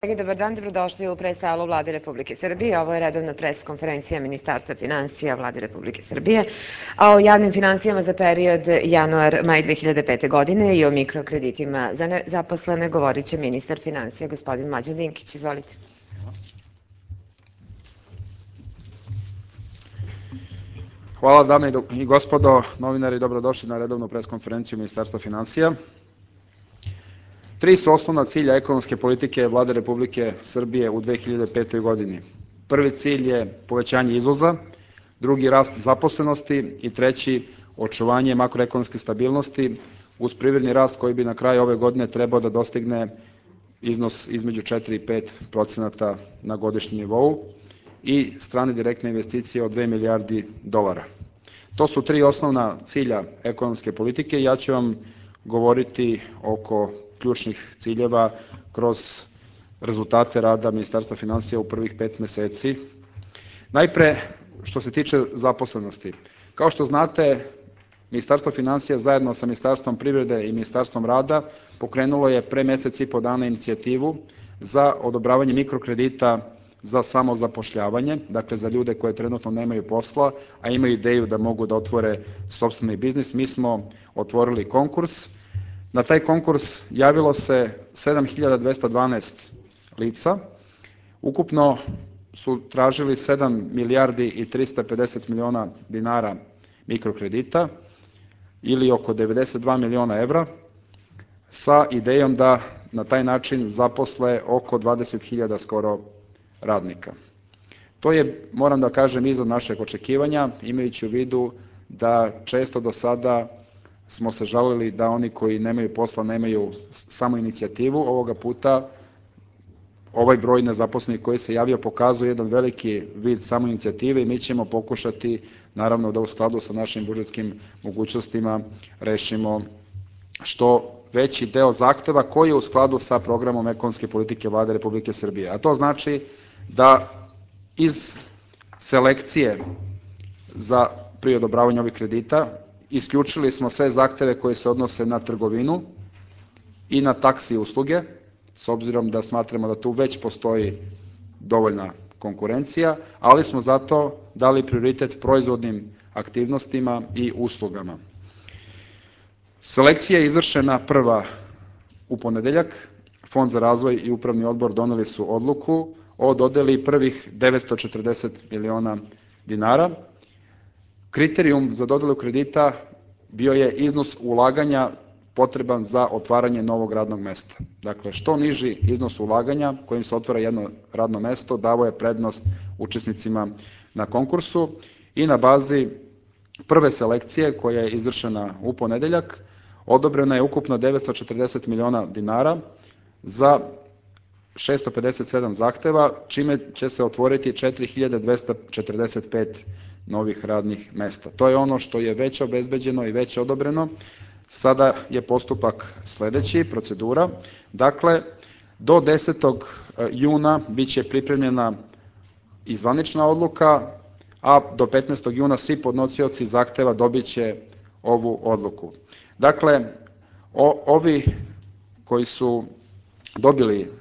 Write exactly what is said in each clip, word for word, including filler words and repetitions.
Dobar dan, dobrodošli u pres salu Vlade Republike Srbije. Ovo je redovna pres konferencija Ministarstva finansija Vlade Republike Srbije, a o javnim finansijama za period januar-maj dve hiljade pete godine i o mikrokreditima za nezaposlene govorit će ministar finansija, gospodin Mlađan Dinkić. Izvolite. Hvala, dame i gospodo novinari, dobrodošli na redovnu pres konferenciju Ministarstva finansija. Tri su osnovna cilja ekonomske politike Vlade Republike Srbije u dve hiljade petoj godini. Prvi cilj je povećanje izvoza, drugi rast zaposlenosti i treći očuvanje makroekonomske stabilnosti uz privredni rast koji bi na kraju ove godine trebao da dostigne iznos između četiri i pet procenata na godišnjem nivou i strane direktne investicije od dve milijardi dolara. To su tri osnovna cilja ekonomske politike i ja ću vam govoriti oko ključnih ciljeva kroz rezultate rada Ministarstva finansija u prvih pet meseci. Najpre, što se tiče zaposlenosti. Kao što znate, Ministarstvo finansija zajedno sa Ministarstvom privrede i Ministarstvom rada pokrenulo je pre mesec i po dana inicijativu za odobravanje mikrokredita za samozapošljavanje, dakle za ljude koje trenutno nemaju posla, a imaju ideju da mogu da otvore sopstveni biznis. Mi smo otvorili konkurs. Na taj konkurs javilo se sedam hiljada dvesta dvanaest lica. Ukupno su tražili sedam milijardi i trista pedeset miliona dinara mikrokredita ili oko devedeset dva miliona evra sa idejom da na taj način zaposle oko dvadeset hiljada skoro radnika. To je, moram da kažem, iznad našeg očekivanja, imajući u vidu da često do sada smo se žalili da oni koji nemaju posla nemaju samo inicijativu. Ovoga puta ovaj broj nezaposlenih koji se javio pokazuje jedan veliki vid samo inicijative i mi ćemo pokušati, naravno, da u skladu sa našim budžetskim mogućnostima rešimo što veći deo zahteva koji je u skladu sa programom ekonomske politike Vlade Republike Srbije. A to znači da iz selekcije za pri odobravanju ovih kredita isključili smo sve zahteve koje se odnose na trgovinu i na taksi usluge, s obzirom da smatramo da tu već postoji dovoljna konkurencija, ali smo zato dali prioritet proizvodnim aktivnostima i uslugama. Selekcija je izvršena prva u ponedeljak. Fond za razvoj i upravni odbor doneli su odluku o dodeli prvih devetsto četrdeset miliona dinara. Kriterijum za dodelu kredita bio je iznos ulaganja potreban za otvaranje novog radnog mesta. Dakle, što niži iznos ulaganja kojim se otvara jedno radno mesto davo je prednost učesnicima na konkursu i na bazi prve selekcije koja je izvršena u ponedeljak odobreno je ukupno devetsto četrdeset miliona dinara za šesto pedeset sedam zahteva, čime će se otvoriti četiri hiljade dvesta četrdeset pet novih radnih mesta. To je ono što je već obezbeđeno i već odobreno. Sada je postupak sledeći, procedura. Dakle, do desetog juna biće pripremljena i zvanična odluka, a do petnaestog juna svi podnosioci zahteva dobiće ovu odluku. Dakle, ovi koji su dobili,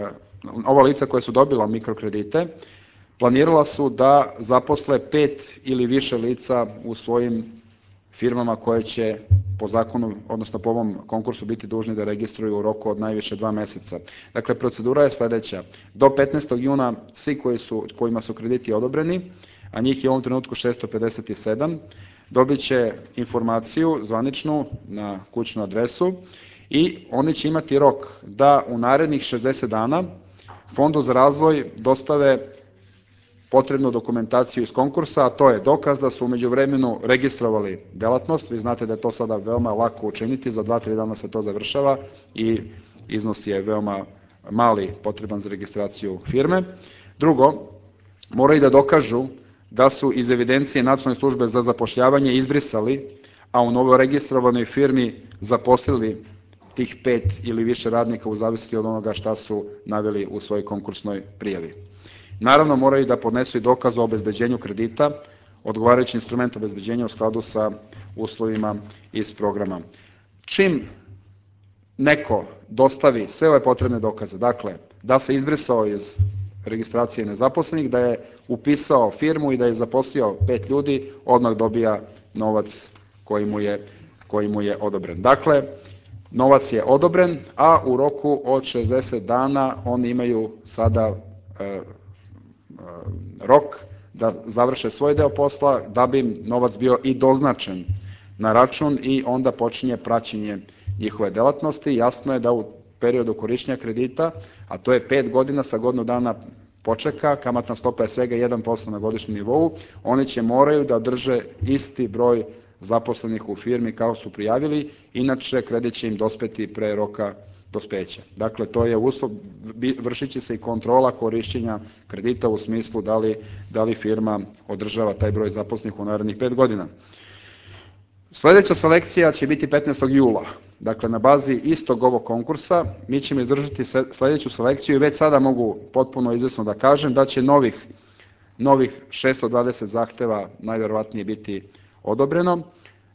ova lica koja su dobila mikrokredite, planirala su da zaposle pet ili više lica u svojim firmama koje će po zakonu, odnosno po ovom konkursu biti dužni da registruju u roku od najviše dva meseca. Dakle, procedura je sledeća. Do petnaestog juna svi koji su, kojima su krediti odobreni, a njih je u ovom trenutku šesto pedeset sedam, dobit će informaciju zvaničnu na kućnu adresu i oni će imati rok da u narednih šezdeset dana Fondu za razvoj dostave potrebnu dokumentaciju iz konkursa, a to je dokaz da su u međuvremenu registrovali delatnost. Vi znate da je to sada veoma lako učiniti, za dva, tri dana se to završava i iznos je veoma mali potreban za registraciju firme. Drugo, moraju da dokažu da su iz evidencije Nacionalne službe za zapošljavanje izbrisali, a u novoregistrovanoj firmi zaposlili tih pet ili više radnika u zavisnosti od onoga šta su naveli u svojoj konkursnoj prijavi. Naravno, moraju da podnesu i dokaz o obezbeđenju kredita, odgovarajući instrument obezbeđenja u skladu sa uslovima iz programa. Čim neko dostavi sve ove potrebne dokaze, dakle, da se izbrisao iz registracije nezaposlenih, da je upisao firmu i da je zaposlio pet ljudi, odmah dobija novac koji mu je, koji mu je odobren. Dakle, novac je odobren, a u roku od šezdeset dana oni imaju sada e, e, rok da završe svoj deo posla, da bi im novac bio i doznačen na račun i onda počinje praćenje njihove delatnosti. Jasno je da u periodu korišćenja kredita, a to je pet godina sa godinu dana počeka, kamatna stopa je svega jedan posto na godišnjem nivou, oni će moraju da drže isti broj zaposlenih u firmi kao su prijavili, inače kredit će im dospeti pre roka dospeća. Dakle, to je uslov, vršit će se i kontrola korišćenja kredita u smislu da li, da li firma održava taj broj zaposlenih u narednih pet godina. Sledeća selekcija će biti petnaestog jula. Dakle, na bazi istog ovog konkursa mi ćemo izdržati sledeću selekciju i već sada mogu potpuno izvesno da kažem da će novih, novih šesto dvadeset zahteva najverovatnije biti odobreno.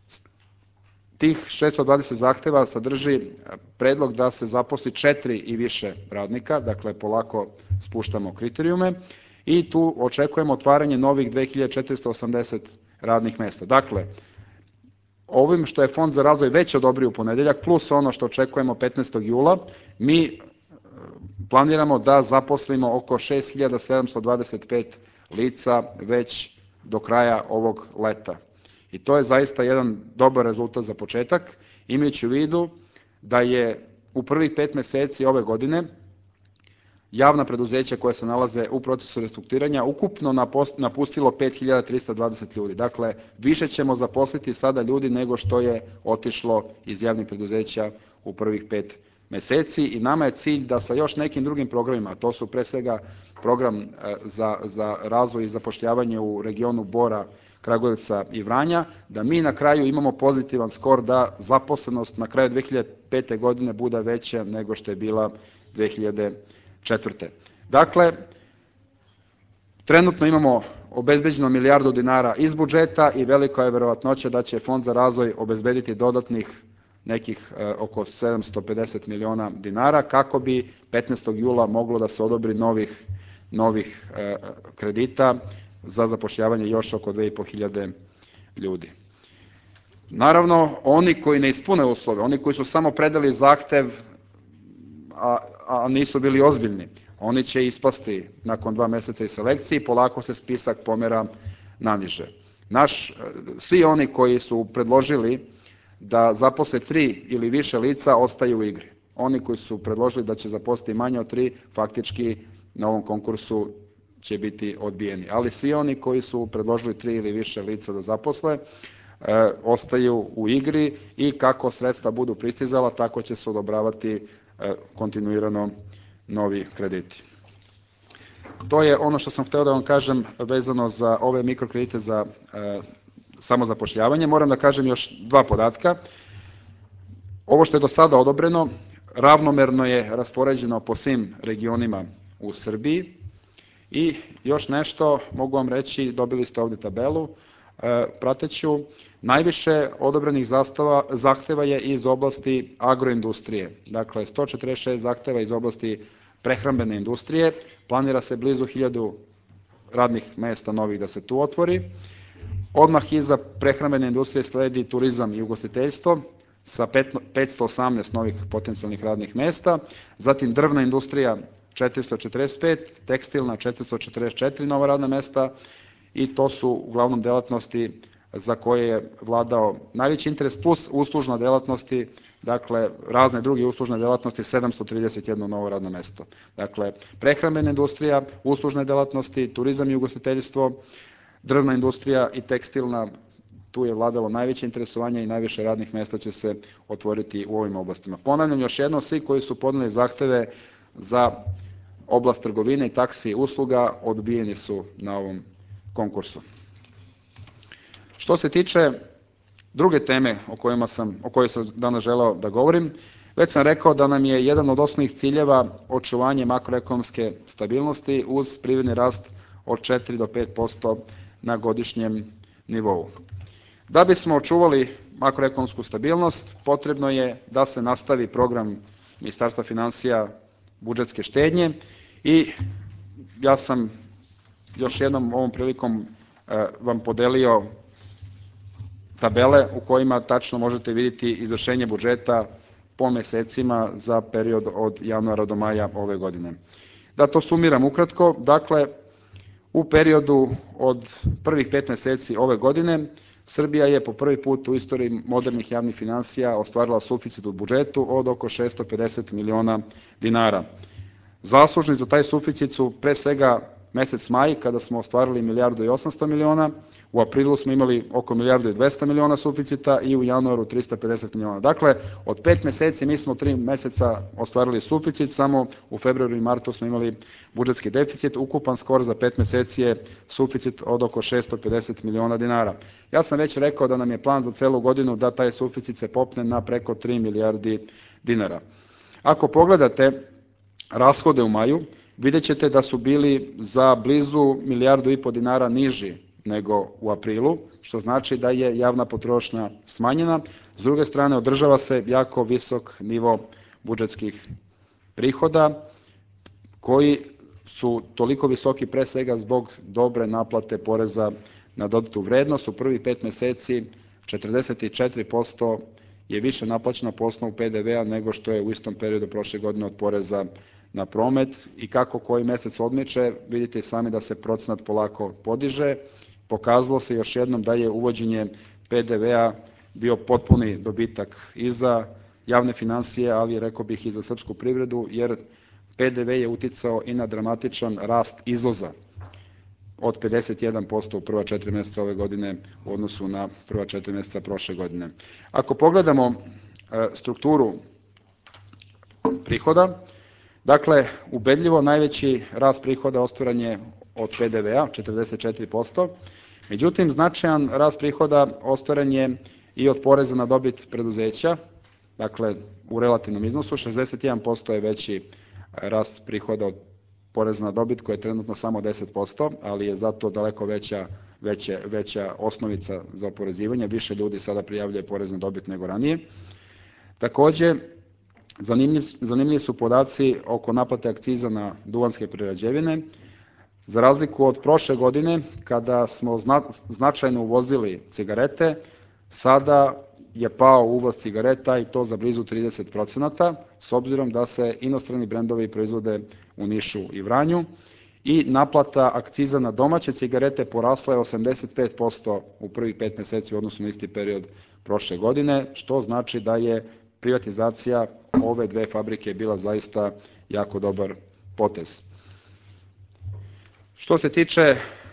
Tih šesto dvadeset zahteva sadrži predlog da se zaposli četiri i više radnika, dakle polako spuštamo kriterijume i tu očekujemo otvaranje novih dve hiljade četiristo osamdeset radnih mesta. Dakle, ovim što je Fond za razvoj već odobrio u ponedeljak, plus ono što očekujemo petnaestog jula, mi planiramo da zaposlimo oko šest hiljada sedamsto dvadeset pet lica već do kraja ovog leta. I to je zaista jedan dobar rezultat za početak, imajući u vidu da je u prvih pet meseci ove godine javna preduzeća koja se nalaze u procesu restrukturiranja ukupno napustilo pet hiljada trista dvadeset ljudi. Dakle, više ćemo zaposliti sada ljudi nego što je otišlo iz javnih preduzeća u prvih pet meseci i nama je cilj da sa još nekim drugim programima, to su pre svega program za, za razvoj i zapošljavanje u regionu Bora, Kragujevca i Vranja, da mi na kraju imamo pozitivan skor da zaposlenost na kraju dve hiljade pete godine bude veća nego što je bila dve hiljade četvrte. Dakle, trenutno imamo obezbeđeno milijardu dinara iz budžeta i velika je verovatnoća da će Fond za razvoj obezbediti dodatnih nekih e, oko sedamsto pedeset miliona dinara kako bi petnaestog jula moglo da se odobri novih, novih e, kredita za zapošljavanje još oko dve i po hiljade ljudi. Naravno, oni koji ne ispune uslove, oni koji su samo predali zahtev, a, a nisu bili ozbiljni, oni će ispasti nakon dva meseca iz selekcije i polako se spisak pomera naniže. Naš, svi oni koji su predložili da zaposle tri ili više lica ostaju u igri. Oni koji su predložili da će zaposliti manje od tri, faktički na ovom konkursu će biti odbijeni. Ali svi oni koji su predložili tri ili više lica da zaposle, e, ostaju u igri i kako sredstva budu pristizala, tako će se odobravati e, kontinuirano novi krediti. To je ono što sam hteo da vam kažem vezano za ove mikrokredite za e, samozapošljavanje. Moram da kažem još dva podatka. Ovo što je do sada odobreno, ravnomerno je raspoređeno po svim regionima u Srbiji. I još nešto, mogu vam reći, dobili ste ovde tabelu, e, prateću, najviše odobrenih zastava, zahteva je iz oblasti agroindustrije, dakle sto četrdeset šest zahteva iz oblasti prehrambene industrije, planira se blizu hiljadu radnih mesta novih da se tu otvori, odmah iza prehrambene industrije sledi turizam i ugostiteljstvo sa petsto osamnaest novih potencijalnih radnih mesta, zatim drvna industrija četiristo četrdeset pet, tekstilna četiristo četrdeset četiri nova radna mesta i to su uglavnom delatnosti za koje je vladao najveći interes, plus uslužna delatnosti, dakle razne druge uslužne delatnosti, sedamsto trideset jedno novo radno mesto. Dakle, prehrambena industrija, uslužne delatnosti, turizam i ugostiteljstvo, drvna industrija i tekstilna, tu je vladalo najveće interesovanje i najviše radnih mesta će se otvoriti u ovim oblastima. Ponavljam još jedno, svi koji su podneli zahteve za oblast trgovine i taksi usluga odbijeni su na ovom konkursu. Što se tiče druge teme o, kojima sam, o kojoj sam danas želeo da govorim, već sam rekao da nam je jedan od osnovnih ciljeva očuvanje makroekonomske stabilnosti uz privredni rast od četiri do pet posto na godišnjem nivou. Da bismo očuvali makroekonomsku stabilnost, potrebno je da se nastavi program Ministarstva finansija budžetske štednje i ja sam još jednom ovom prilikom vam podelio tabele u kojima tačno možete vidjeti izvršenje budžeta po mesecima za period od januara do maja ove godine. Da to sumiram ukratko, dakle, u periodu od prvih pet meseci ove godine Srbija je po prvi put u istoriji modernih javnih finansija ostvarila suficit u budžetu od oko šesto pedeset miliona dinara. Zaslužni za taj suficit su pre svega mesec maj, kada smo ostvarili milijardu i osamsto miliona, u aprilu smo imali oko milijardu i dvesta miliona suficita i u januaru trista pedeset miliona. Dakle, od pet meseci mi smo tri meseca ostvarili suficit, samo u februaru i martu smo imali budžetski deficit, ukupan skor za pet meseci je suficit od oko šesto pedeset miliona dinara. Ja sam već rekao da nam je plan za celu godinu da taj suficit se popne na preko tri milijardi dinara. Ako pogledate rashode u maju, vidjet ćete da su bili za blizu milijardu i po dinara niži nego u aprilu, što znači da je javna potrošnja smanjena. S druge strane, održava se jako visok nivo budžetskih prihoda, koji su toliko visoki pre svega zbog dobre naplate poreza na dodatu vrednost. U prvih pet meseci četrdeset četiri posto je više naplaćeno po osnovu P D V-a nego što je u istom periodu prošle godine od poreza na promet i kako koji mesec odmiče, vidite sami da se procenat polako podiže. Pokazalo se još jednom da je uvođenje P D V-a bio potpuni dobitak i za javne finansije, ali rekao bih i za srpsku privredu, jer P D V je uticao i na dramatičan rast izvoza od pedeset jedan posto u prva četiri meseca ove godine u odnosu na prva četiri meseca prošle godine. Ako pogledamo strukturu prihoda, dakle, ubedljivo najveći rast prihoda ostvaren je od P D V-a, četrdeset četiri posto, međutim, značajan rast prihoda ostvaren je i od poreza na dobit preduzeća, dakle, u relativnom iznosu, šezdeset jedan posto je veći rast prihoda od poreza na dobit, koji je trenutno samo deset posto, ali je zato daleko veća, veća, veća osnovica za oporezivanje, više ljudi sada prijavljuje porez na dobit nego ranije. Takođe, Zanimljiv, zanimljivi su podaci oko naplate akciza na duvanske prerađevine. Za razliku od prošle godine, kada smo zna, značajno uvozili cigarete, sada je pao uvoz cigareta i to za blizu trideset procenata, s obzirom da se inostrani brendovi proizvode u Nišu i Vranju i naplata akciza na domaće cigarete porasla je osamdeset pet posto u prvih pet meseci u odnosu na isti period prošle godine, što znači da je privatizacija ove dve fabrike bila zaista jako dobar potez. Što se tiče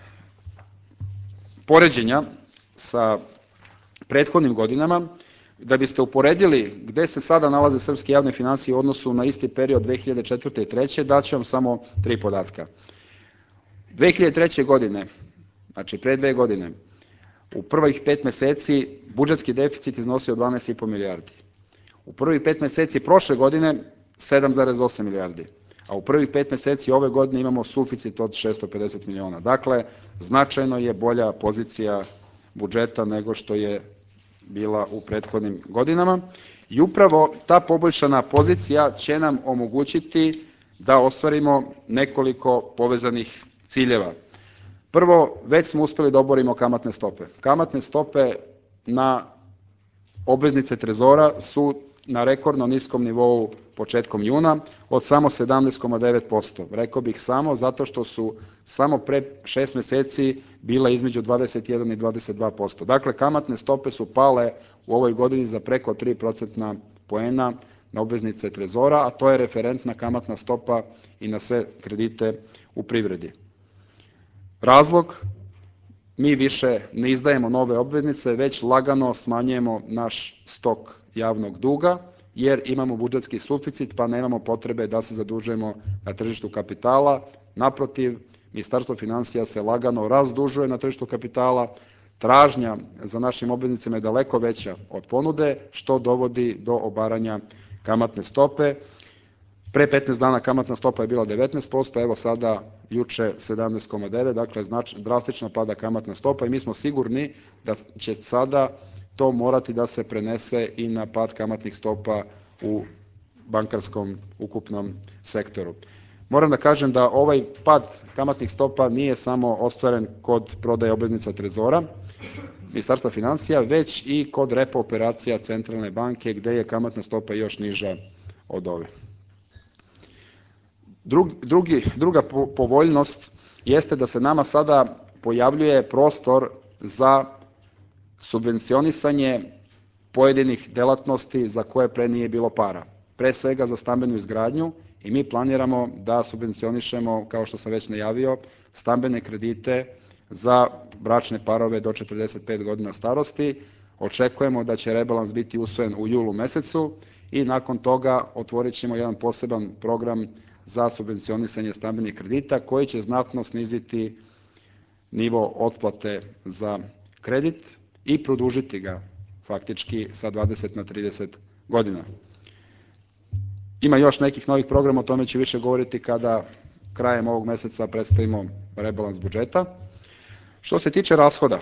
poređenja sa prethodnim godinama, da biste uporedili gde se sada nalaze srpske javne finansije u odnosu na isti period dve hiljade četvrte. i treće. daću vam samo tri podatka. dve hiljade treće. godine, znači pre dve godine, u prvih pet meseci budžetski deficit iznosio dvanaest i po milijardi. U prvih pet meseci prošle godine sedam zarez osam milijardi, a u prvih pet meseci ove godine imamo suficit od šesto pedeset miliona. Dakle, značajno je bolja pozicija budžeta nego što je bila u prethodnim godinama i upravo ta poboljšana pozicija će nam omogućiti da ostvarimo nekoliko povezanih ciljeva. Prvo, već smo uspeli da oborimo kamatne stope. Kamatne stope na obveznice Trezora su na rekordno niskom nivou početkom juna od samo sedamnaest zarez devet posto. Rekao bih samo zato što su samo pre šest meseci bile između dvadeset jedan i dvadeset dva posto. Dakle, kamatne stope su pale u ovoj godini za preko tri procentna poena na obveznice Trezora, a to je referentna kamatna stopa i na sve kredite u privredi. Razlog? Mi više ne izdajemo nove obveznice, već lagano smanjujemo naš stok javnog duga, jer imamo budžetski suficit, pa nemamo potrebe da se zadužujemo na tržištu kapitala. Naprotiv, Ministarstvo finansija se lagano razdužuje na tržištu kapitala, tražnja za našim obveznicama je daleko veća od ponude, što dovodi do obaranja kamatne stope. Pre petnaest dana kamatna stopa je bila devetnaest posto, evo sada juče sedamnaest zarez devet, dakle znači, drastično pada kamatna stopa i mi smo sigurni da će sada to morati da se prenese i na pad kamatnih stopa u bankarskom ukupnom sektoru. Moram da kažem da ovaj pad kamatnih stopa nije samo ostvaren kod prodaje obveznica Trezora, Ministarstva finansija, već i kod repo operacija Centralne banke, gde je kamatna stopa još niža od ove. Drugi, druga povoljnost jeste da se nama sada pojavljuje prostor za subvencionisanje pojedinih delatnosti za koje pre nije bilo para. Pre svega za stambenu izgradnju i mi planiramo da subvencionišemo, kao što sam već najavio, stambene kredite za bračne parove do četrdeset pet godina starosti. Očekujemo da će rebalans biti usvojen u julu mesecu i nakon toga otvorit ćemo jedan poseban program za subvencionisanje stambenih kredita koji će znatno sniziti nivo otplate za kredit i produžiti ga faktički sa dvadeset na trideset godina. Ima još nekih novih programa, o tome ću više govoriti kada krajem ovog meseca predstavimo rebalans budžeta. Što se tiče rashoda,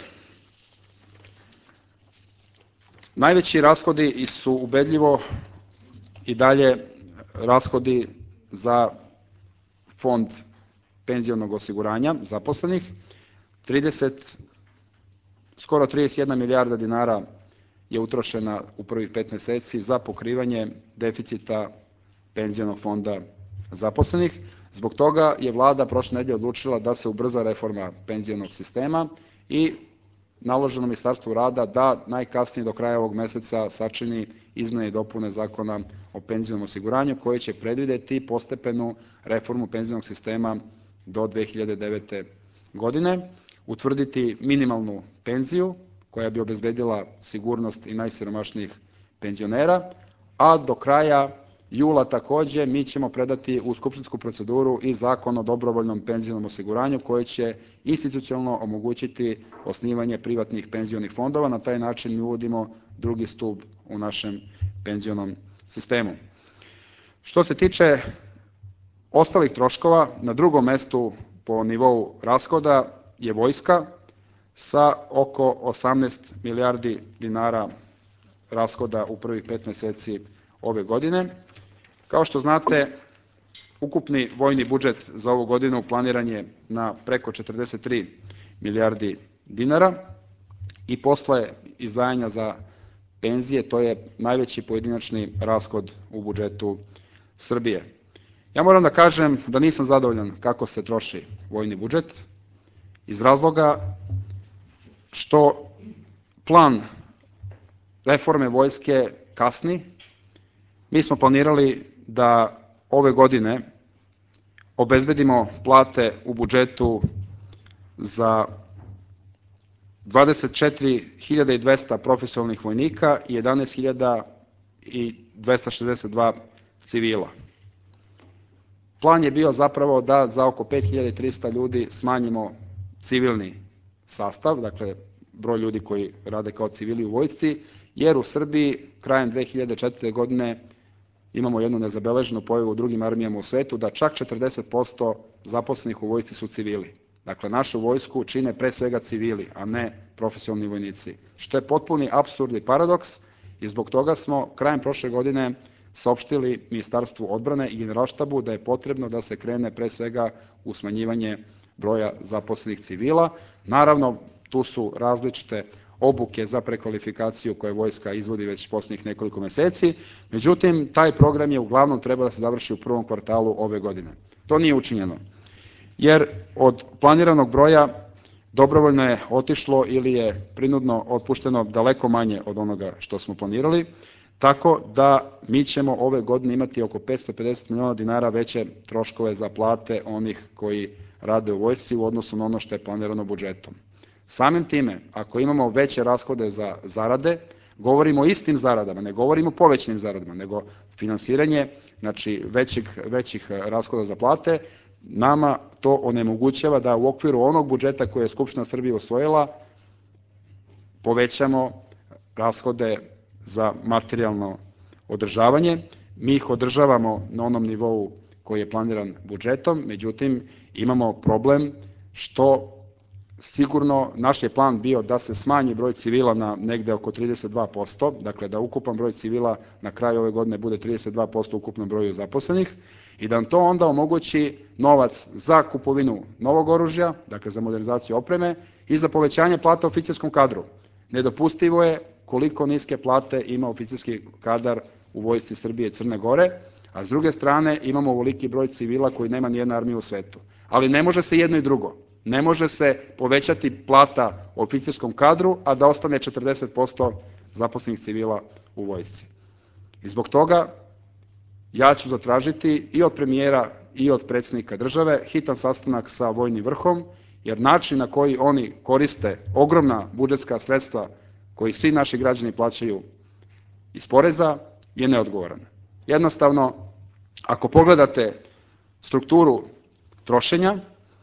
najveći rashodi su ubedljivo i dalje rashodi za fond penzionog osiguranja zaposlenih, trideset, skoro trideset jedna milijarda dinara je utrošena u prvih pet meseci za pokrivanje deficita penzionog fonda zaposlenih. Zbog toga je vlada prošle nedelje odlučila da se ubrza reforma penzionog sistema i naloženo Ministarstvu rada da najkasnije do kraja ovog meseca sačini izmene i dopune Zakona o penzionom osiguranju koji će predvideti postepenu reformu penzionog sistema do dve hiljade devete. godine, utvrditi minimalnu penziju koja bi obezbedila sigurnost i najsiromašnijih penzionera, a do kraja jula takođe mi ćemo predati u skupštinsku proceduru i Zakon o dobrovoljnom penzionom osiguranju koji će institucionalno omogućiti osnivanje privatnih penzionih fondova. Na taj način mi uvodimo drugi stub u našem penzionom sistemu. Što se tiče ostalih troškova, na drugom mestu po nivou rashoda je vojska sa oko osamnaest milijardi dinara rashoda u prvih pet meseci ove godine. Kao što znate, ukupni vojni budžet za ovu godinu planiran je na preko četrdeset tri milijardi dinara i posle izdvajanja za penzije to je najveći pojedinačni rashod u budžetu Srbije. Ja moram da kažem da nisam zadovoljan kako se troši vojni budžet iz razloga što plan reforme vojske kasni. Mi smo planirali da ove godine obezbedimo plate u budžetu za dvadeset četiri hiljade dvesta profesionalnih vojnika i jedanaest hiljada dvesta šezdeset dva civila. Plan je bio zapravo da za oko pet hiljada trista ljudi smanjimo civilni sastav, dakle broj ljudi koji rade kao civili u vojsci, jer u Srbiji krajem dve hiljade četvrte. godine imamo jednu nezabeleženu pojavu u drugim armijama u svetu da čak četrdeset posto zaposlenih u vojsci su civili. Dakle, našu vojsku čine pre svega civili, a ne profesionalni vojnici, što je potpuni apsurd i paradoks i zbog toga smo krajem prošle godine saopštili Ministarstvu odbrane i Generalštabu da je potrebno da se krene pre svega u smanjivanje broja zaposlenih civila. Naravno, tu su različite obuke za prekvalifikaciju koje vojska izvodi već poslednjih nekoliko meseci, međutim, taj program je uglavnom treba da se završi u prvom kvartalu ove godine. To nije učinjeno, jer od planiranog broja dobrovoljno je otišlo ili je prinudno otpušteno daleko manje od onoga što smo planirali, tako da mi ćemo ove godine imati oko petsto pedeset miliona dinara veće troškove za plate onih koji rade u vojsci u odnosu na ono što je planirano budžetom. Samim time, ako imamo veće rashode za zarade, govorimo o istim zaradama, ne govorimo o povećanim zaradama, nego finansiranje znači, većih, većih rashoda za plate, nama to onemogućava da u okviru onog budžeta koje je Skupština Srbije usvojila povećamo rashode za materijalno održavanje. Mi ih održavamo na onom nivou koji je planiran budžetom, međutim imamo problem što sigurno naš je plan bio da se smanji broj civila na negde oko trideset dva posto, dakle da ukupan broj civila na kraju ove godine bude trideset dva posto ukupnom broju zaposlenih i da nam to onda omogući novac za kupovinu novog oružja, dakle za modernizaciju opreme i za povećanje plata oficirskom kadru. Nedopustivo je koliko niske plate ima oficirski kadar u Vojsci Srbije i Crne Gore, a s druge strane imamo ovoliki broj civila koji nema nijedna armija u svetu. Ali ne može se jedno i drugo. Ne može se povećati plata oficirskom kadru, a da ostane četrdeset posto zaposlenih civila u vojsci. I zbog toga ja ću zatražiti i od premijera i od predsjednika države hitan sastanak sa vojnim vrhom, jer način na koji oni koriste ogromna budžetska sredstva koji svi naši građani plaćaju iz poreza je neodgovoran. Jednostavno, ako pogledate strukturu trošenja,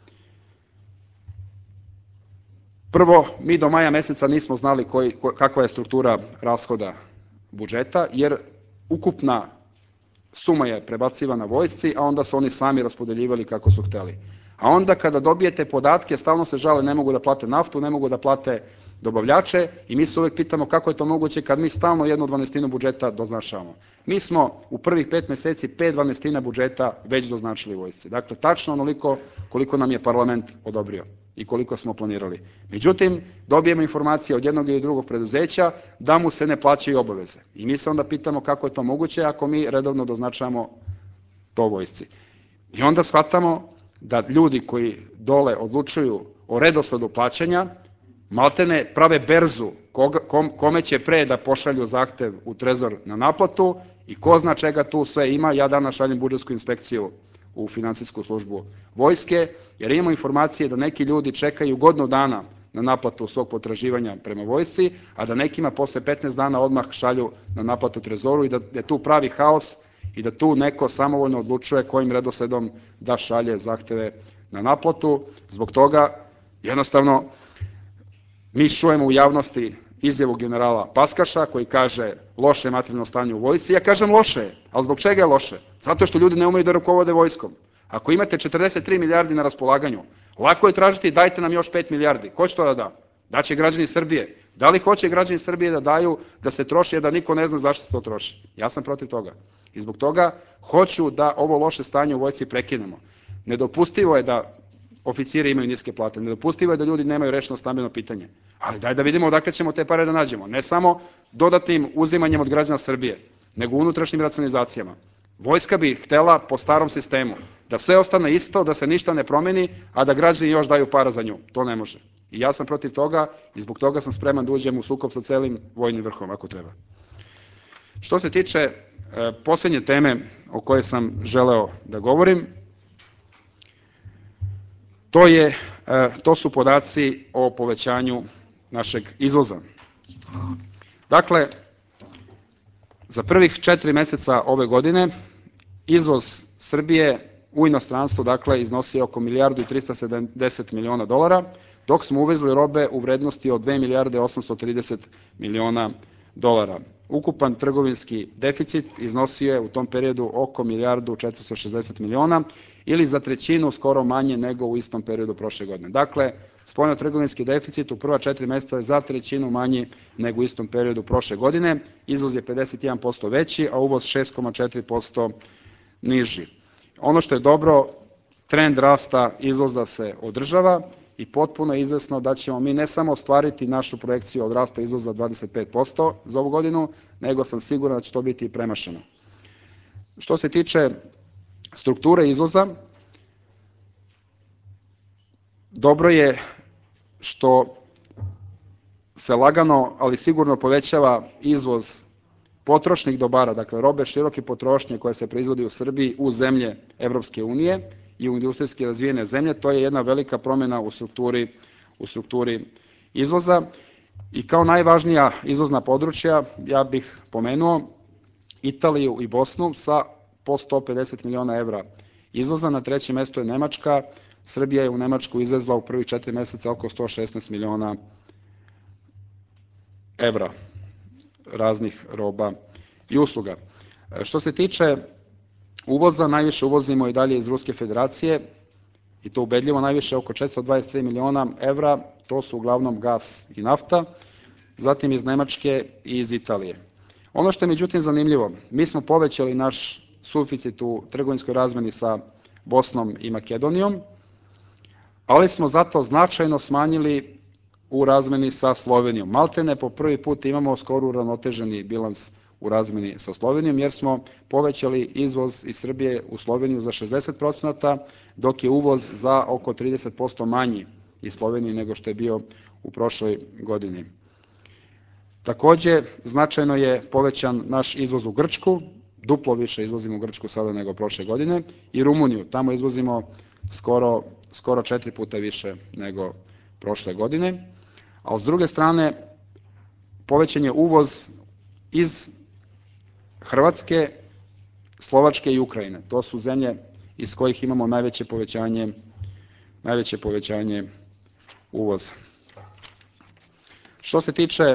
prvo, mi do maja meseca nismo znali koji, kakva je struktura rashoda budžeta, jer ukupna suma je prebacivana vojsci, a onda su oni sami raspodeljivali kako su hteli. A onda kada dobijete podatke, stalno se žale, ne mogu da plate naftu, ne mogu da plate dobavljače i mi se uvek pitamo kako je to moguće kad mi stalno jednu dvanaestinu budžeta doznačavamo. Mi smo u prvih pet meseci pet dvanaestina budžeta već doznačili vojsci. Dakle, tačno onoliko koliko nam je parlament odobrio i koliko smo planirali. Međutim, dobijemo informacije od jednog ili drugog preduzeća da mu se ne plaćaju obaveze. I mi se onda pitamo kako je to moguće ako mi redovno doznačavamo to vojsci. I onda shvatamo da ljudi koji dole odlučuju o redosledu plaćanja, maltene prave berzu koga, kom, kome će pre da pošalju zahtev u trezor na naplatu i ko zna čega tu sve ima. Ja danas šaljem budžetsku inspekciju u finansijsku službu vojske, jer imamo informacije da neki ljudi čekaju godinu dana na naplatu svog potraživanja prema vojsci, a da nekima posle petnaest dana odmah šalju na naplatu trezoru i da je tu pravi haos i da tu neko samovoljno odlučuje kojim redosledom da šalje zahteve na naplatu. Zbog toga, jednostavno, mi čujemo u javnosti izjavu generala Paskaša koji kaže loše materijalno stanje u vojsci. Ja kažem loše je, ali zbog čega je loše? Zato što ljudi ne umeju da rukovode vojskom. Ako imate četrdeset tri milijardi na raspolaganju, lako je tražiti dajte nam još pet milijardi. Ko će to da da? Daće građani Srbije. Da li hoće građani Srbije da daju, da se troši, a da niko ne zna zašto se to troši? Ja sam protiv toga. I zbog toga hoću da ovo loše stanje u vojsci prekinemo. Nedopustivo je da oficiri imaju niske plate, nedopustivo je da ljudi nemaju rešeno stambeno pitanje. Ali daj da vidimo odakle ćemo te pare da nađemo. Ne samo dodatnim uzimanjem od građana Srbije, nego unutrašnjim racionalizacijama. Vojska bi htela po starom sistemu da sve ostane isto, da se ništa ne promeni, a da građani još daju para za nju. To ne može. I ja sam protiv toga i zbog toga sam spreman da uđem u sukob sa celim vojnim vrhom, ako treba. Što se tiče e, poslednje teme o kojoj sam želeo da govorim, to, je, e, to su podaci o povećanju našeg izvoza. Dakle, za prvih četiri meseca ove godine izvoz Srbije u inostranstvo, dakle, iznosio oko milijardu i trista sedamdeset miliona dolara, dok smo uvezli robe u vrednosti od dve milijarde osamsto trideset miliona dolara. Ukupan trgovinski deficit iznosio je u tom periodu oko milijardu četiristo šezdeset miliona ili za trećinu skoro manje nego u istom periodu prošle godine. Dakle, spoljno-trgovinski deficit u prva četiri meseca je za trećinu manji nego u istom periodu prošle godine. Izvoz je pedeset jedan posto veći, a uvoz šest zarez četiri posto niži. Ono što je dobro, trend rasta izvoza se održava i potpuno je izvesno da ćemo mi ne samo ostvariti našu projekciju od rasta izvoza dvadeset pet posto za ovu godinu, nego sam siguran da će to biti i premašeno. Što se tiče strukture izvoza, dobro je što se lagano, ali sigurno povećava izvoz potrošnih dobara, dakle robe široke potrošnje koja se proizvodi u Srbiji u zemlje Evropske unije i u industrijski razvijene zemlje. To je jedna velika promjena u strukturi, u strukturi izvoza. I kao najvažnija izvozna područja ja bih pomenuo Italiju i Bosnu sa po sto pedeset miliona evra izvoza. Na trećem mestu je Nemačka. Srbija je u Nemačku izvezla u prvih četiri meseca oko sto šesnaest miliona evra raznih roba i usluga. Što se tiče uvoza, najviše uvozimo i dalje iz Ruske federacije, i to ubedljivo najviše, oko četiristo dvadeset tri miliona evra, to su uglavnom gas i nafta, zatim iz Nemačke i iz Italije. Ono što je međutim zanimljivo, mi smo povećali naš suficit u trgovinskoj razmeni sa Bosnom i Makedonijom, ali smo zato značajno smanjili u razmeni sa Slovenijom. Maltene po prvi put imamo skoro uravnoteženi bilans u razmeni sa Slovenijom, jer smo povećali izvoz iz Srbije u Sloveniju za šezdeset procenata, dok je uvoz za oko trideset posto manji iz Slovenije nego što je bio u prošloj godini. Takođe, značajno je povećan naš izvoz u Grčku, duplo više izvozimo u Grčku sada nego prošle godine, i Rumuniju, tamo izvozimo skoro, skoro četiri puta više nego prošle godine, a s druge strane povećan je uvoz iz Hrvatske, Slovačke i Ukrajine. To su zemlje iz kojih imamo najveće povećanje, najveće povećanje uvoza. Što se tiče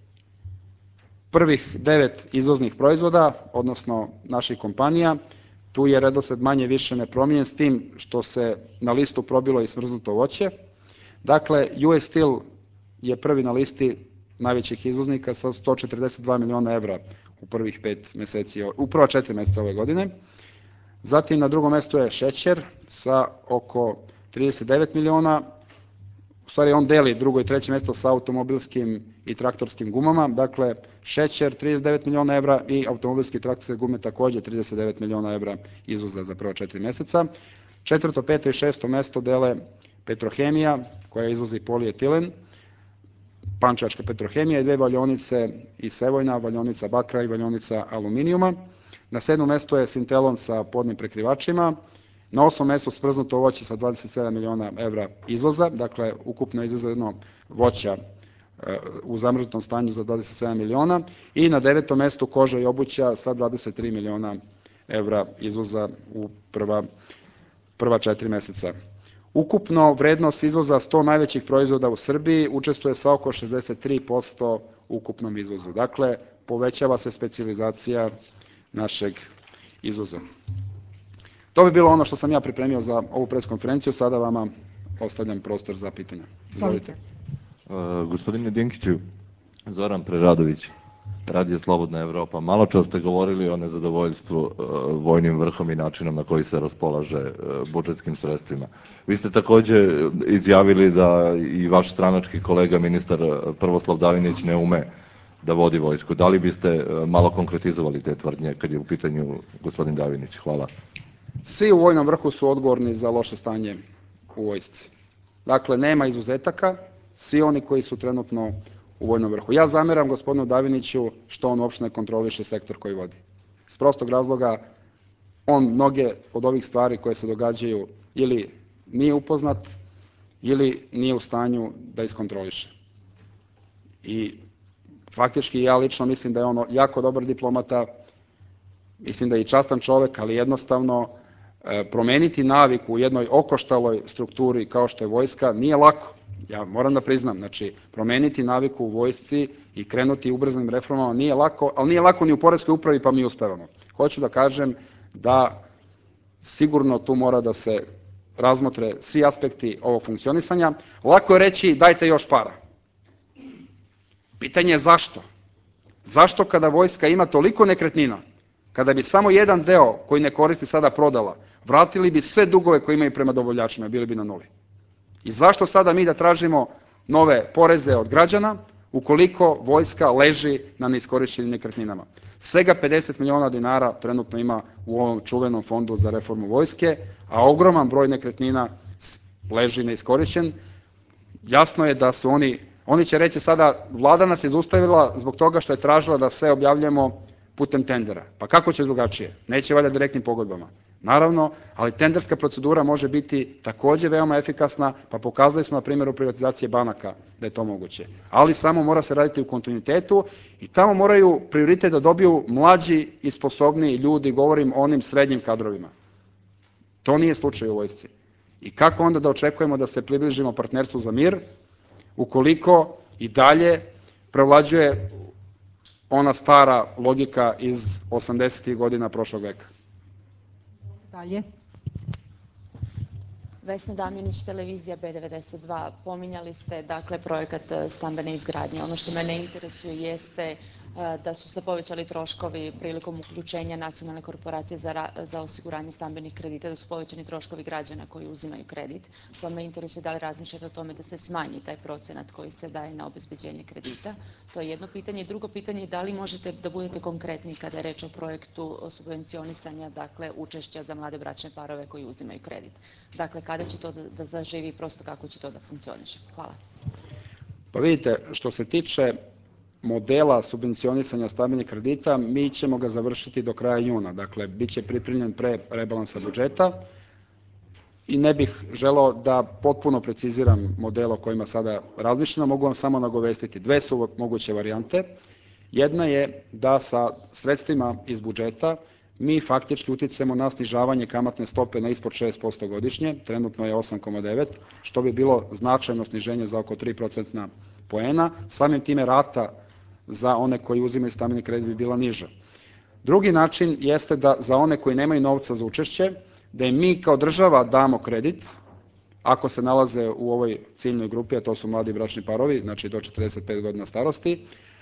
prvih devet izvoznih proizvoda, odnosno naših kompanija, tu je redosled manje više nepromijenjen, s tim što se na listu probilo i smrznuto voće. Dakle, U S Steel je prvi na listi najvećih izvoznika sa sto četrdeset dva miliona evra u prvih pet meseci, u prva četiri meseca ove godine. Zatim na drugom mestu je šećer sa oko trideset devet miliona, u stvari on deli drugo i treće mesto sa automobilskim i traktorskim gumama, dakle šećer trideset devet miliona evra i automobilske i traktorske gume takođe trideset devet miliona evra izvoza za prva četiri meseca. Četvrto, peto i šesto mesto dele Petrohemija, koja izvozi polietilen, Pančevačka Petrohemija i dve valjaonice iz Sevojna, valjaonica bakra i valjaonica aluminijuma. Na sedmom mestu je Sintelon sa podnim prekrivačima. Na osmom mestu smrznuto voće sa dvadeset sedam miliona evra izvoza, dakle ukupno je izvezeno voća u zamrznutom stanju za dvadeset sedam miliona, i na devetom mestu koža i obuća sa dvadeset tri miliona evra izvoza u prva, prva četiri meseca. Ukupno vrednost izvoza sto najvećih proizvoda u Srbiji učestvuje sa oko šezdeset tri posto u ukupnom izvozu. Dakle, povećava se specijalizacija našeg izvoza. To bi bilo ono što sam ja pripremio za ovu preskonferenciju, sada vama ostavljam prostor za pitanja. Izvolite. Gospodine Dinkiću, Zoran Preradović, Radio Slobodna Evropa. Malo čas ste govorili o nezadovoljstvu vojnim vrhom i načinom na koji se raspolaže budžetskim sredstvima. Vi ste takođe izjavili da i vaš stranački kolega, ministar Prvoslav Davinić, ne ume da vodi vojsku. Da li biste malo konkretizovali te tvrdnje kad je u pitanju gospodin Davinić? Hvala. Svi u vojnom vrhu su odgovorni za loše stanje u vojsci. Dakle, nema izuzetaka, svi oni koji su trenutno u vojnom vrhu. Ja zameram gospodinu Daviniću što on uopšte ne kontroliše sektor koji vodi. S prostog razloga, on mnoge od ovih stvari koje se događaju ili nije upoznat, ili nije u stanju da iskontroliše. I faktički ja lično mislim da je on jako dobar diplomata, mislim da je i častan čovek, ali jednostavno promeniti naviku u jednoj okoštaloj strukturi kao što je vojska nije lako. Ja moram da priznam, znači promeniti naviku u vojsci i krenuti ubrzanim reformama nije lako, ali nije lako ni u poreskoj upravi, pa mi uspevamo. Hoću da kažem da sigurno tu mora da se razmotre svi aspekti ovog funkcionisanja. Lako je reći dajte još para. Pitanje je zašto? Zašto kada vojska ima toliko nekretnina, kada bi samo jedan deo koji ne koristi sada prodala, vratili bi sve dugove koje imaju prema dobavljačima, bili bi na nuli. I zašto sada mi da tražimo nove poreze od građana ukoliko vojska leži na neiskorišćenim nekretninama? Svega pedeset miliona dinara trenutno ima u ovom čuvenom fondu za reformu vojske, a ogroman broj nekretnina leži neiskorišćen. Jasno je da su oni, oni će reći sada, vlada nas je zaustavila zbog toga što je tražila da sve objavljamo putem tendera. Pa kako će drugačije? Neće valjda direktnim pogodbama. Naravno, ali tenderska procedura može biti takođe veoma efikasna, pa pokazali smo na primjeru privatizacije banaka da je to moguće. Ali samo mora se raditi u kontinuitetu i tamo moraju prioritet da dobiju mlađi i sposobniji ljudi, govorim o onim srednjim kadrovima. To nije slučaj u vojsci. I kako onda da očekujemo da se približimo partnerstvu za mir, ukoliko i dalje prevlađuje ona stara logika iz osamdesetih godina prošlog veka. Dalje. Vesna Damjanić, televizija B devedeset dva. Pominjali ste dakle projekat stambene izgradnje. Ono što mene interesuje jeste da su se povećali troškovi prilikom uključenja Nacionalne korporacije za, za osiguranje stambenih kredita, da su povećani troškovi građana koji uzimaju kredit. Pa me interesuje da li razmišljate o tome da se smanji taj procenat koji se daje na obezbeđenje kredita. To je jedno pitanje. Drugo pitanje je da li možete da budete konkretni kada je reč o projektu subvencionisanja, dakle učešća za mlade bračne parove koji uzimaju kredit. Dakle, kada će to da, da zaživi i prosto kako će to da funkcioniše? Hvala. Pa vidite, što se tiče modela subvencionisanja stambenih kredita, mi ćemo ga završiti do kraja juna. Dakle, bit će pripremljen pre rebalansa budžeta i ne bih želeo da potpuno preciziram model o kojima sada razmišljamo, mogu vam samo nagovestiti. Dve su moguće varijante. Jedna je da sa sredstvima iz budžeta mi faktički uticamo na snižavanje kamatne stope na ispod šest posto godišnje, trenutno je osam zarez devet, što bi bilo značajno sniženje za oko tri procentna poena, samim time rata za one koji uzimaju stambeni kredit bi bila niža. Drugi način jeste da za one koji nemaju novca za učešće, da im mi kao država damo kredit, ako se nalaze u ovoj ciljnoj grupi, a to su mladi bračni parovi, znači do četrdeset pet godina starosti,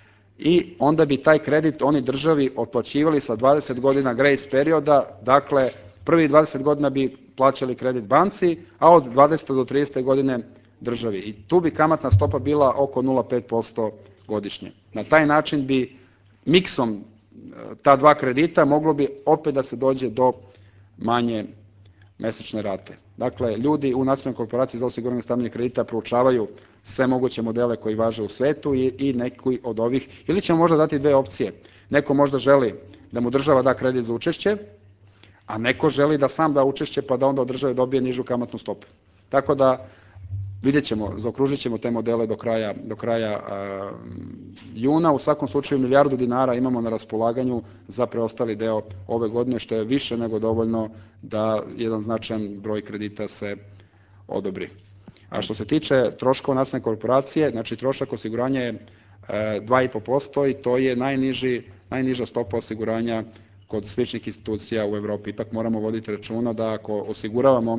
i onda bi taj kredit oni državi otplaćivali sa dvadeset godina grace perioda, dakle prvi dvadeset godina bi plaćali kredit banci, a od dvadesete do tridesete godine državi. I tu bi kamatna stopa bila oko nula zarez pet posto godišnje. Na taj način bi miksom ta dva kredita moglo bi opet da se dođe do manje mesečne rate. Dakle, ljudi u Nacionalnoj korporaciji za osiguranje stambenih kredita proučavaju sve moguće modele koji važe u svetu i, i neki od ovih, ili ćemo možda dati dve opcije. Neko možda želi da mu država da kredit za učešće, a neko želi da sam da učešće pa da onda od države dobije nižu kamatnu stopu. Tako da vidjet ćemo, zaokružit ćemo te modele do kraja, do kraja a, juna. U svakom slučaju milijardu dinara imamo na raspolaganju za preostali deo ove godine, što je više nego dovoljno da jedan značajan broj kredita se odobri. A što se tiče troškova nacionalne korporacije, znači trošak osiguranja je dva i po posto i to je najniži, najniža stopa osiguranja kod sličnih institucija u Evropi. Ipak moramo voditi računa da ako osiguravamo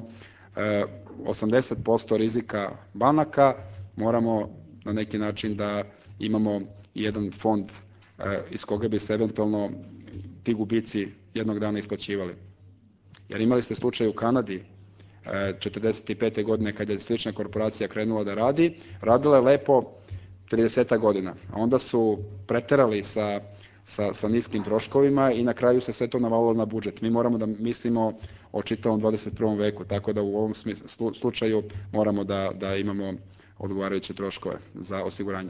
osamdeset posto rizika banaka, moramo na neki način da imamo jedan fond iz koga bi se eventualno ti gubici jednog dana isplaćivali. Jer imali ste slučaj u Kanadi četrdeset pete godine kada je slična korporacija krenula da radi, radila je lepo trideset godina, a onda su preterali sa Sa, sa niskim troškovima i na kraju se sve to navalilo na budžet. Mi moramo da mislimo o čitavom dvadeset prvom veku, tako da u ovom slučaju moramo da, da imamo odgovarajuće troškove za osiguranje.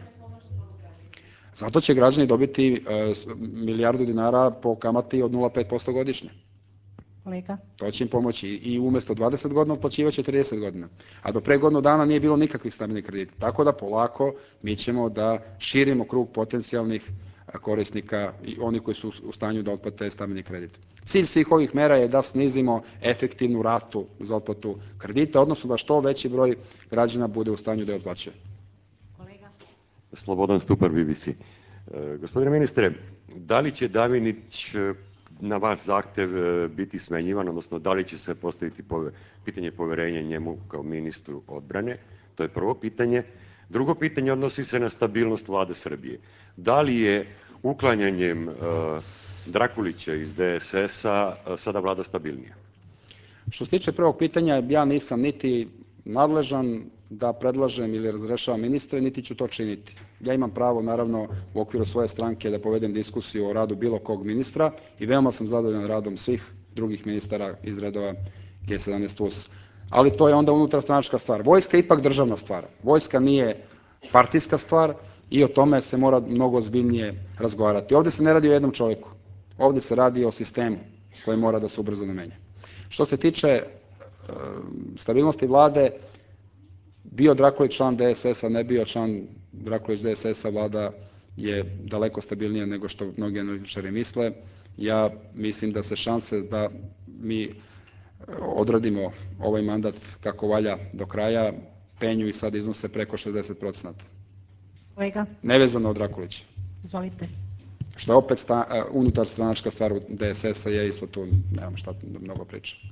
Zato će građani dobiti uh, milijardu dinara po kamati od nula zarez pet posto godišnje. Kolega. To će im pomoći i umesto dvadeset godina otplaćivaće trideset godina. A do pre godinu dana nije bilo nikakvih stambenih kredita. Tako da polako mi ćemo da širimo krug potencijalnih korisnika i oni koji su u stanju da otplate stambeni kredit. Cilj svih ovih mera je da snizimo efektivnu ratu za otplatu kredita, odnosno da što veći broj građana bude u stanju da je otplaćuje. Kolega. Slobodan Stupar, B B C. E, gospodine ministre, da li će Damjanić na vaš zahtev biti smenjivan, odnosno da li će se postaviti pove, pitanje poverenja njemu kao ministru odbrane? To je prvo pitanje. Drugo pitanje odnosi se na stabilnost vlade Srbije. Da li je uklanjanjem uh, Drakulića iz D S S-a uh, sada vlada stabilnija? Što se tiče prvog pitanja, ja nisam niti nadležan da predlažem ili razrešavam ministre, niti ću to činiti. Ja imam pravo, naravno, u okviru svoje stranke da povedem diskusiju o radu bilo kog ministra i veoma sam zadovoljan radom svih drugih ministara iz redova G sedamnaest plus. Ali to je onda unutarstranačka stvar. Vojska je ipak državna stvar. Vojska nije partijska stvar i o tome se mora mnogo ozbiljnije razgovarati. Ovde se ne radi o jednom čovjeku. Ovde se radi o sistemu koji mora da se ubrzano menja. Što se tiče e, stabilnosti vlade, bio Drakulić član D S S-a, ne bio član Drakulić D S S-a, vlada je daleko stabilnija nego što mnogi analitičari misle. Ja mislim da se šanse da mi odradimo ovaj mandat kako valja do kraja, penju i sad iznose preko šezdeset procenata. Kolega. Nevezano od Drakulića. Izvolite. Što je opet sta, unutar stranačka stvar u D S S-a, je isto tu, nemam šta da mnogo pričam.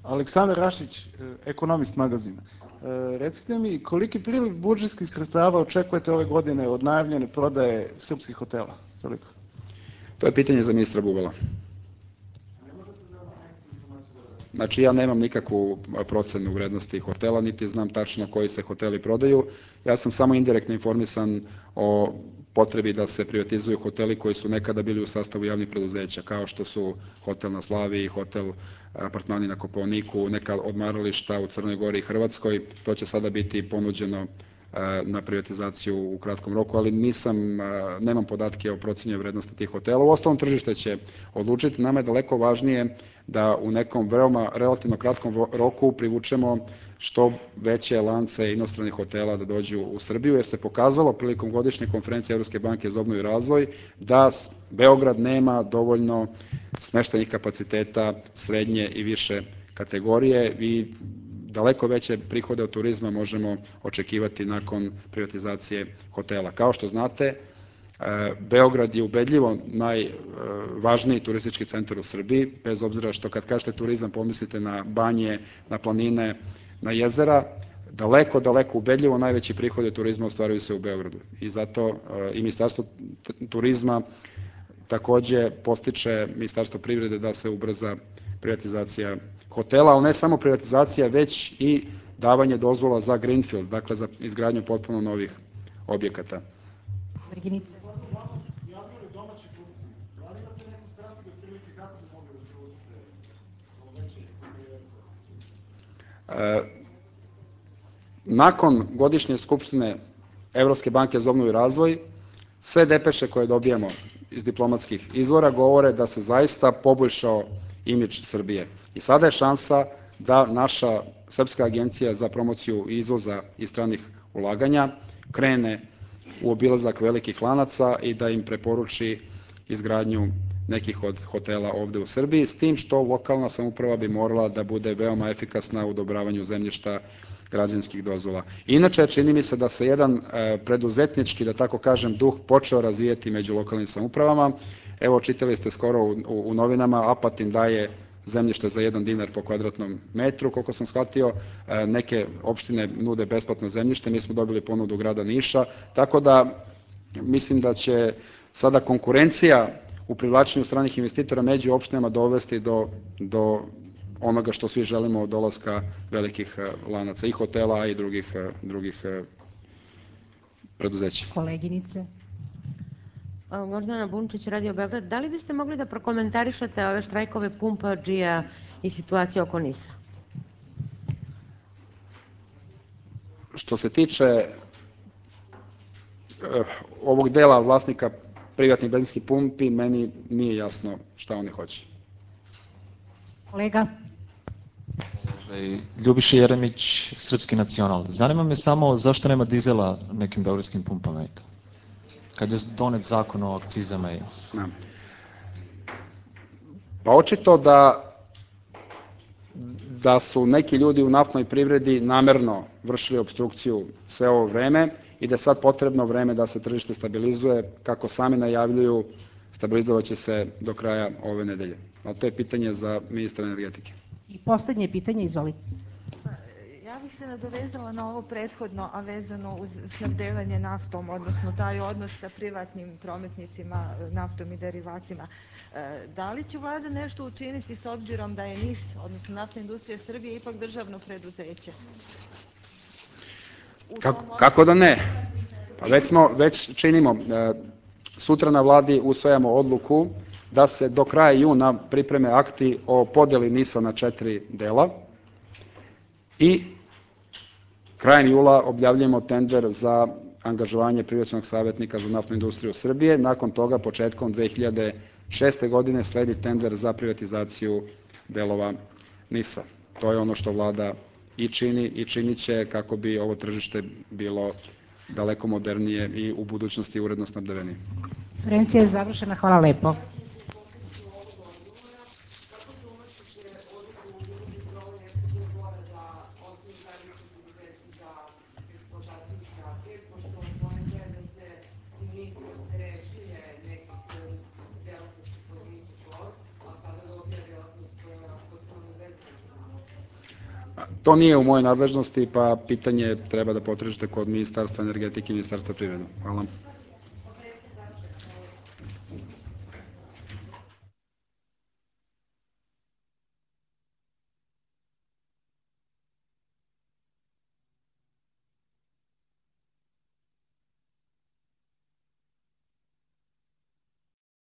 Aleksandar Rašić, e, ekonomist magazina. E, Recite mi, koliki priliv budžetskih sredstava očekujete ove godine od najavljene prodaje srpskih hotela? Toliko. To je pitanje za ministra Bugala. Znači, ja nemam nikakvu procenu vrednosti hotela, niti znam tačno koji se hoteli prodaju. Ja sam samo indirektno informisan o potrebi da se privatizuju hoteli koji su nekada bili u sastavu javnih preduzeća, kao što su Hotel na Slaviji, Hotel apartmani na Kopaoniku, neka odmarališta u Crnoj Gori i Hrvatskoj. To će sada biti ponuđeno na privatizaciju u kratkom roku, ali nisam, nemam podatke o procenjoj vrednosti tih hotela. U ostalom, tržište će odlučiti. Nama je daleko važnije da u nekom veoma relativno kratkom roku privučemo što veće lance inostranih hotela da dođu u Srbiju, jer se pokazalo prilikom godišnje konferencije Evropske banke za obnovu i razvoj da Beograd nema dovoljno smeštajnih kapaciteta srednje i više kategorije i daleko veće prihode od turizma možemo očekivati nakon privatizacije hotela. Kao što znate, Beograd je ubedljivo najvažniji turistički centar u Srbiji, bez obzira što kad kažete turizam pomislite na banje, na planine, na jezera, daleko, daleko ubedljivo najveći prihode turizma ostvaruju se u Beogradu i zato i Ministarstvo turizma takođe postiče Ministarstvo privrede da se ubrza privatizacija hotela, ali ne samo privatizacija, već i davanje dozvola za greenfield, dakle za izgradnju potpuno novih objekata. Nakon godišnje skupštine Evropske banke za obnovu i razvoj, sve depeše koje dobijamo iz diplomatskih izvora govore da se zaista poboljšao imidž Srbije. I sada je šansa da naša Srpska agencija za promociju izvoza i stranih ulaganja krene u obilazak velikih lanaca i da im preporuči izgradnju nekih od hotela ovde u Srbiji, s tim što lokalna samouprava bi morala da bude veoma efikasna u odobravanju zemljišta, građanskih dozvola. Inače, čini mi se da se jedan preduzetnički, da tako kažem, duh počeo razvijati među lokalnim samoupravama. Evo, čitali ste skoro u novinama, Apatin daje zemljište za jedan dinar po kvadratnom metru, koliko sam shvatio, neke opštine nude besplatno zemljište, mi smo dobili ponudu grada Niša, tako da mislim da će sada konkurencija u privlačenju stranih investitora među opštinama dovesti do, do onoga što svi želimo od dolaska velikih lanaca i hotela, a i drugih, drugih preduzeća. Koleginice. Gordana Bunčić, Radio Beograd. Da li biste mogli da prokomentarišete ove štrajkove pumpadžija i situaciju oko NIS-a? Što se tiče ovog dela vlasnika privatnih benzinskih pumpi, meni nije jasno šta oni hoće. Kolega. Ljubiša Jeremić, Srpski nacional. Zanima me samo zašto nema dizela na nekim beogradskim pumpama, eto, kad je donet zakon o akcizama. Pa očito da da su neki ljudi u naftnoj privredi namerno vršili obstrukciju sve ovo vreme i da je sad potrebno vreme da se tržište stabilizuje, kako sami najavljuju, stabilizovaće se do kraja ove nedelje. Ali to je pitanje za ministra energetike. I poslednje pitanje, izvolite. Ja bih se nadovezala na ovo prethodno, a vezano uz snabdevanje naftom, odnosno taj odnos sa privatnim prometnicima, naftom i derivatima. Da li će vlada nešto učiniti s obzirom da je NIS, odnosno Naftna industrija Srbije, ipak državno preduzeće? Kako da ne? Već smo, već činimo. Sutra na vladi usvajamo odluku da se do kraja juna pripreme akti o podeli NIS-a na četiri dela i krajem jula objavljujemo tender za angažovanje privatnog savjetnika za naftnu industriju Srbije. Nakon toga, početkom dve hiljade šeste. godine, sledi tender za privatizaciju delova NIS-a. To je ono što vlada i čini i činit će kako bi ovo tržište bilo daleko modernije i u budućnosti uredno snabdevenije. Konferencija je završena, hvala lepo. To nije u mojoj nadležnosti, pa pitanje treba da potražite kod Ministarstva energetike i Ministarstva privrede. Hvala.